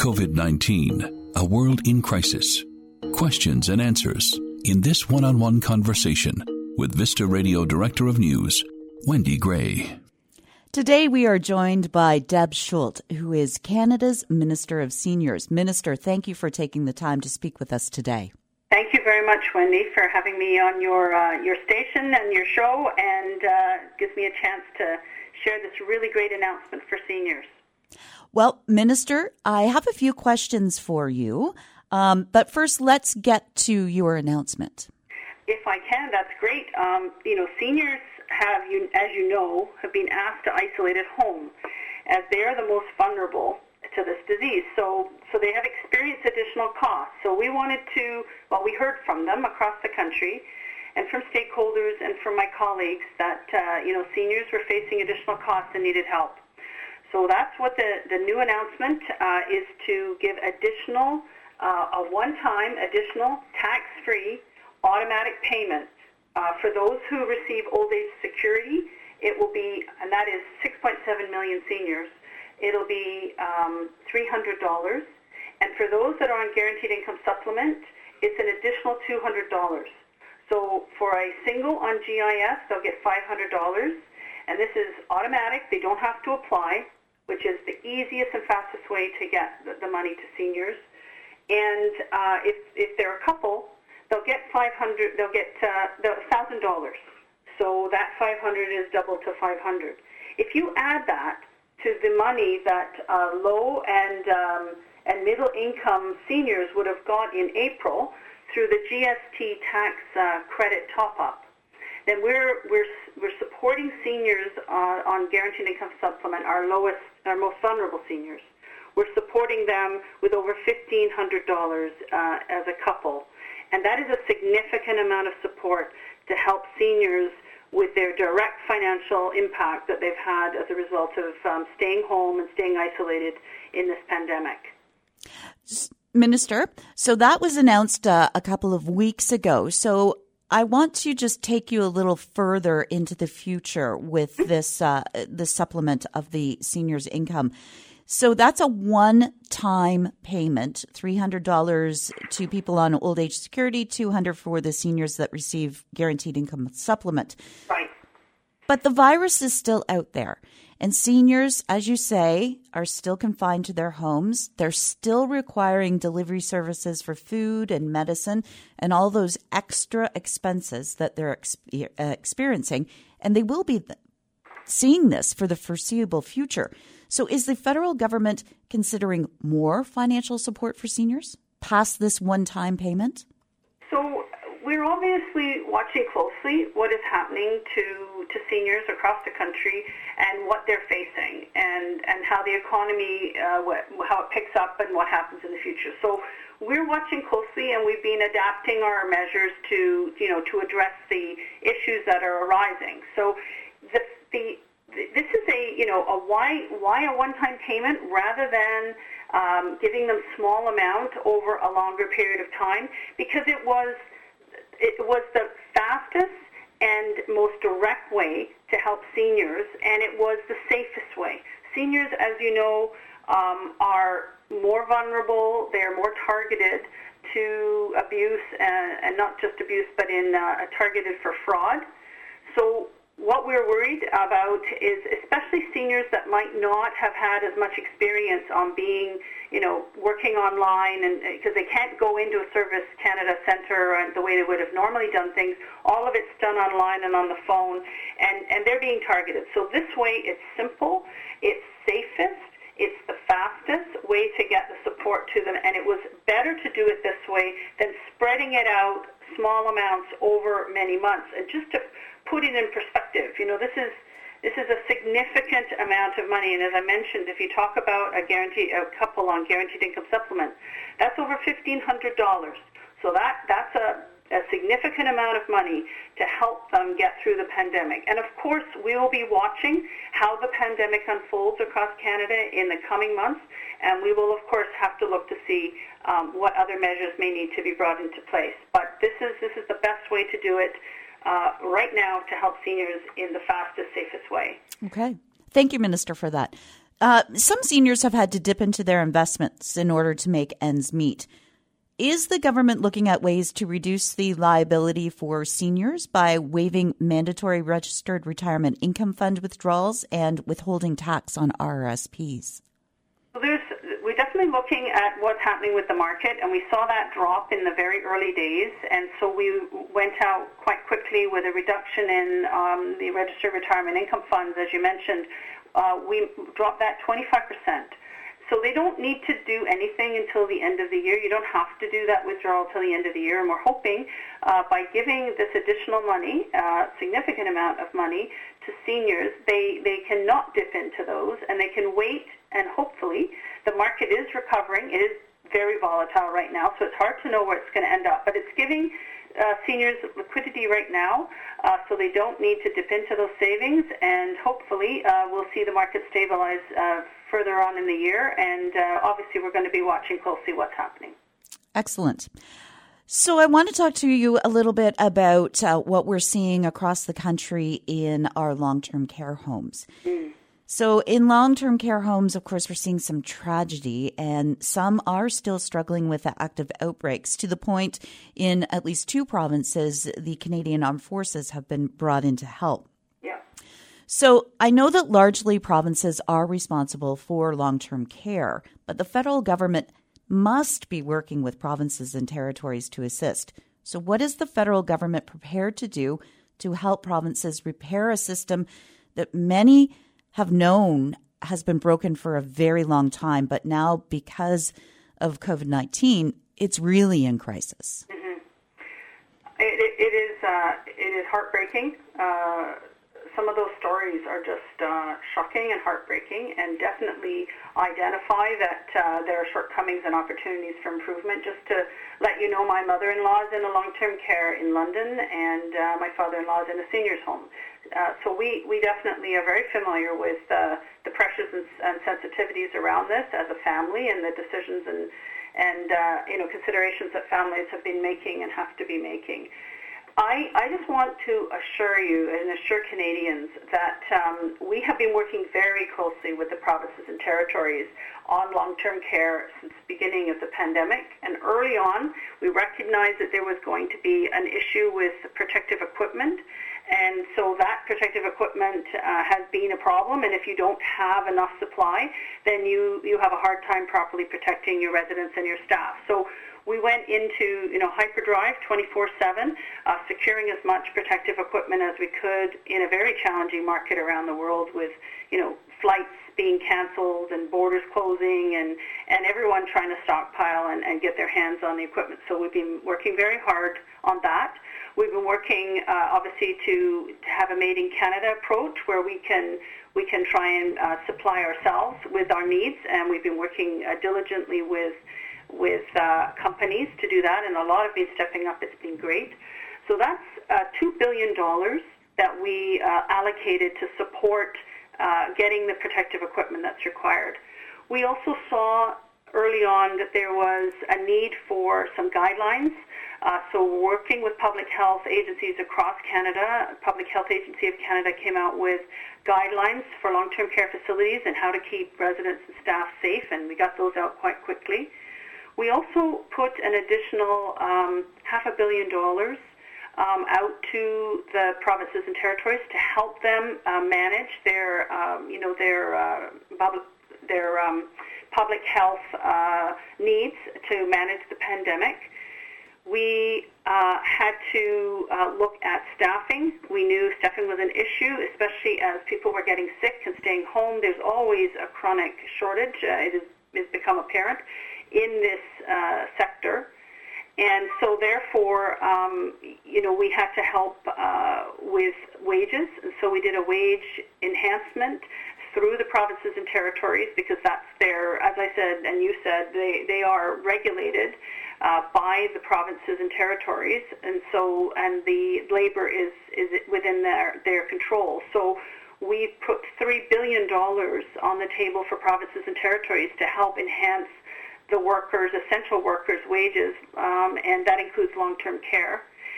COVID-19, a world in crisis. Questions and answers in this one-on-one conversation with Vista Radio Director of News, Wendy Gray. Today we are joined by Deb Schulte, who is Canada's Minister of Seniors. Minister, thank you for taking the time to speak with us today. Thank you very much, Wendy, for having me on your station and your show, and gives me a chance to share this really great announcement for seniors. Well, Minister, I have a few questions for you, but first let's get to your announcement. If I can, that's great. Seniors have been asked to isolate at home as they are the most vulnerable to this disease. So they have experienced additional costs. So we heard from them across the country and from stakeholders and from my colleagues that, seniors were facing additional costs and needed help. So that's what the new announcement is, to give a one-time additional tax-free automatic payment for those who receive old age security. It will be, and that is 6.7 million seniors, it'll be $300. And for those that are on guaranteed income supplement, it's an additional $200. So for a single on GIS, they'll get $500. And this is automatic. They don't have to apply, which is the easiest and fastest way to get the money to seniors. And if they're a couple, they'll get $500. They'll get $1,000. So that $500 is doubled to $500. If you add that to the money that low and middle income seniors would have got in April through the GST tax credit top-up, then we're supporting seniors on guaranteed income supplement, our most vulnerable seniors. We're supporting them with over $1,500 as a couple, and that is a significant amount of support to help seniors with their direct financial impact that they've had as a result of staying home and staying isolated in this pandemic. Minister, so that was announced a couple of weeks ago. So I want to just take you a little further into the future with this supplement of the seniors' income. So that's a one-time payment, $300 to people on old age security, $200 for the seniors that receive guaranteed income supplement. Right. But the virus is still out there. And seniors, as you say, are still confined to their homes. They're still requiring delivery services for food and medicine and all those extra expenses that they're experiencing. And they will be seeing this for the foreseeable future. So is the federal government considering more financial support for seniors past this one-time payment? So we're obviously watching closely what is happening to seniors across the country and what they're facing and how the economy, how it picks up and what happens in the future. So we're watching closely, and we've been adapting our measures to address the issues that are arising. So this is a why a one-time payment rather than giving them small amount over a longer period of time, because it was the fastest and most direct way to help seniors, and it was the safest way. Seniors, as you know, are more vulnerable. They are more targeted to abuse, and not just abuse, but targeted for fraud. So what we're worried about is especially seniors that might not have had as much experience on being, working online, and because they can't go into a Service Canada Centre and the way they would have normally done things. All of it's done online and on the phone, and they're being targeted. So this way, it's simple, it's safest, it's the fastest way to get the support to them, and it was better to do it this way than spreading it out small amounts over many months. And just to put it in perspective, this is a significant amount of money, and as I mentioned, if you talk about a couple on guaranteed income supplement, that's over $1,500. So that's a significant amount of money to help them get through the pandemic. And of course, we will be watching how the pandemic unfolds across Canada in the coming months, and we will of course have to look to see what other measures may need to be brought into place. But this is the best way to do it right now to help seniors in the fastest, safest way. Okay. Thank you, Minister, for that. Some seniors have had to dip into their investments in order to make ends meet. Is the government looking at ways to reduce the liability for seniors by waiving mandatory registered retirement income fund withdrawals and withholding tax on RRSPs? We're definitely looking at what's happening with the market, and we saw that drop in the very early days, and so we went out quite quickly with a reduction in the registered retirement income funds, as you mentioned. We dropped that 25%. So they don't need to do anything until the end of the year. You don't have to do that withdrawal till the end of the year, and we're hoping by giving this additional money, significant amount of money, to seniors, they can not dip into those, and they can wait, and hopefully the market is recovering. It is very volatile right now, so it's hard to know where it's going to end up, but it's giving seniors liquidity right now, so they don't need to dip into those savings, and hopefully we'll see the market stabilize further on in the year, and obviously we're going to be watching closely what's happening. Excellent. So I want to talk to you a little bit about what we're seeing across the country in our long-term care homes. So in long-term care homes, of course, we're seeing some tragedy, and some are still struggling with active outbreaks, to the point in at least 2 provinces, the Canadian Armed Forces have been brought in to help. Yeah. So I know that largely provinces are responsible for long-term care, but the federal government must be working with provinces and territories to assist. So what is the federal government prepared to do to help provinces repair a system that many have known has been broken for a very long time, but now because of COVID-19, it's really in crisis? Mm-hmm. It is heartbreaking. Some of those stories are just shocking and heartbreaking, and definitely identify that there are shortcomings and opportunities for improvement. Just to let you know, my mother-in-law is in a long-term care in London, and my father-in-law is in a seniors home. So we definitely are very familiar with the pressures and sensitivities around this as a family, and the decisions and considerations that families have been making and have to be making. I just want to assure you and assure Canadians that we have been working very closely with the provinces and territories on long-term care since the beginning of the pandemic. And early on, we recognized that there was going to be an issue with protective equipment. And so that protective equipment has been a problem. And if you don't have enough supply, then you have a hard time properly protecting your residents and your staff. So we went into hyperdrive 24/7, securing as much protective equipment as we could in a very challenging market around the world, with flights being canceled and borders closing, and everyone trying to stockpile and get their hands on the equipment. So we've been working very hard on that. We've been working obviously to have a Made in Canada approach, where we can try and supply ourselves with our needs, and we've been working diligently with companies to do that, and a lot have been stepping up. It's been great. So that's $2 billion that we allocated to support getting the protective equipment that's required. We also saw early on that there was a need for some guidelines. So working with public health agencies across Canada, Public Health Agency of Canada came out with guidelines for long-term care facilities and how to keep residents and staff safe, and we got those out quite quickly. We also put an additional $500 million out to the provinces and territories to help them manage their public health needs to manage the pandemic. We had to look at staffing. We knew staffing was an issue, especially as people were getting sick and staying home. There's always a chronic shortage. It has become apparent in this sector. And so therefore, we had to help with wages. And so we did a wage enhancement through the provinces and territories, because that's their, as I said and you said, they are regulated by the provinces and territories, and the labor is within their control. So we put $3 billion on the table for provinces and territories to help enhance the workers, essential workers' wages, and that includes long-term care.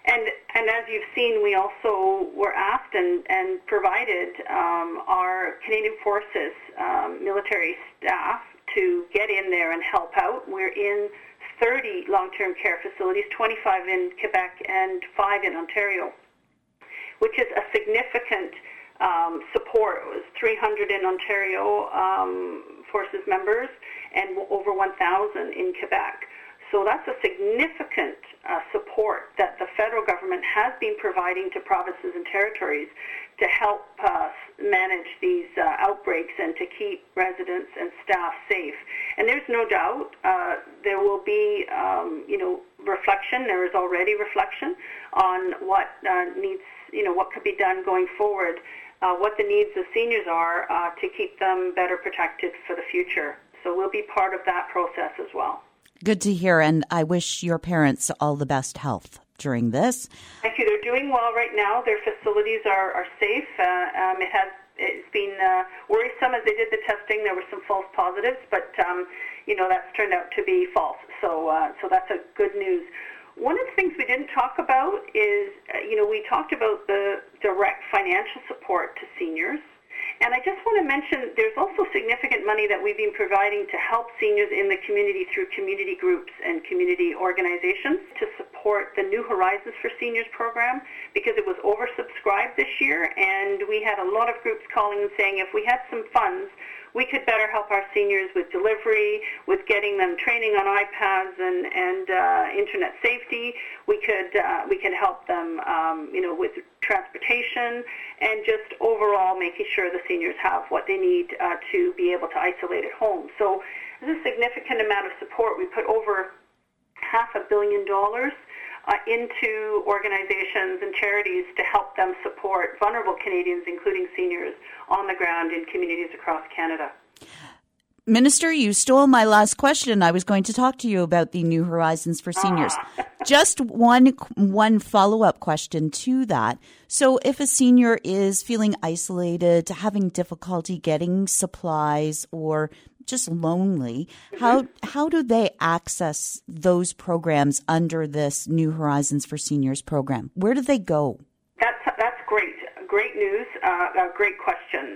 And as you've seen, we also were asked and provided our Canadian Forces military staff to get in there and help out. We're in 30 long-term care facilities, 25 in Quebec and 5 in Ontario, which is a significant support. It was 300 in Ontario Forces members and over 1,000 in Quebec. So that's a significant support that the federal government has been providing to provinces and territories to help manage these outbreaks and to keep residents and staff safe. And there's no doubt there will be, reflection. There is already reflection on what needs, what could be done going forward, what the needs of seniors are to keep them better protected for the future. So we'll be part of that process as well. Good to hear, and I wish your parents all the best health during this. Thank you. They're doing well right now. Their facilities are safe. It's been worrisome as they did the testing. There were some false positives, but that's turned out to be false. So that's a good news. One of the things we didn't talk about is, we talked about the direct financial support to seniors. And I just want to mention there's also significant money that we've been providing to help seniors in the community through community groups and community organizations to support the New Horizons for Seniors program, because it was oversubscribed this year, and we had a lot of groups calling and saying if we had some funds, we could better help our seniors with delivery, with getting them training on iPads and internet safety. We could help them, with transportation and just overall making sure the seniors have what they need to be able to isolate at home. So there's a significant amount of support. We put over $500 million into organizations and charities to help them support vulnerable Canadians, including seniors, on the ground in communities across Canada. Minister, you stole my last question. I was going to talk to you about the New Horizons for Seniors. Just one follow-up question to that. So if a senior is feeling isolated, having difficulty getting supplies, or just lonely, how do they access those programs under this New Horizons for Seniors program? Where do they go? That's great. Great news. A great question.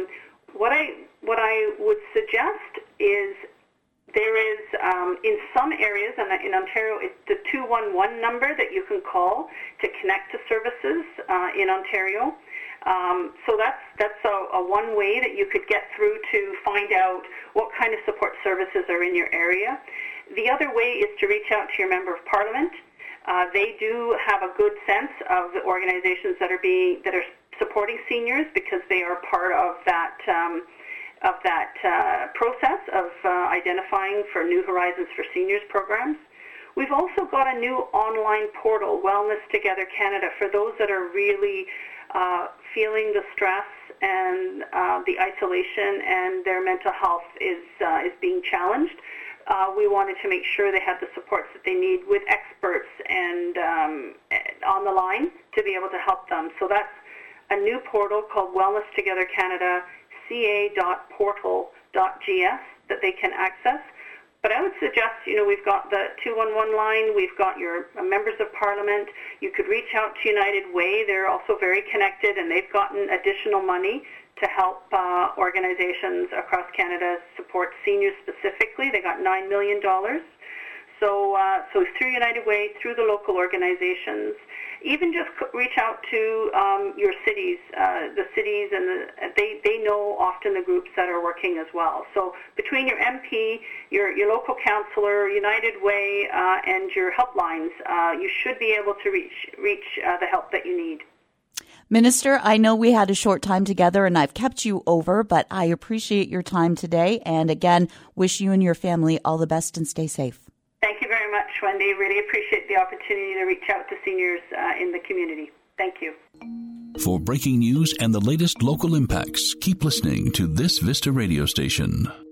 What I would suggest is there is, in some areas, and in Ontario, it's the 211 number that you can call to connect to services in Ontario. So that's a one way that you could get through to find out what kind of support services are in your area. The other way is to reach out to your Member of Parliament. They do have a good sense of the organizations that are supporting seniors, because they are part of that process of identifying for New Horizons for Seniors programs. We've also got a new online portal, Wellness Together Canada, for those that are really feeling the stress and the isolation, and their mental health is being challenged. We wanted to make sure they had the supports that they need with experts and on the line to be able to help them. So that's a new portal called Wellness Together Canada, ca.portal.gs, that they can access. But I would suggest, we've got the 211 line, we've got your members of parliament. You could reach out to United Way. They're also very connected, and they've gotten additional money to help organizations across Canada support seniors specifically. They got $9 million. So through United Way, through the local organizations, even just reach out to your cities, the cities, and they know often the groups that are working as well. So between your MP, your local councillor, United Way, and your helplines, you should be able to reach the help that you need. Minister, I know we had a short time together and I've kept you over, but I appreciate your time today, and again, wish you and your family all the best and stay safe. Thank you very much, Wendy. Really appreciate the opportunity to reach out to seniors in the community. Thank you. For breaking news and the latest local impacts, keep listening to this Vista radio station.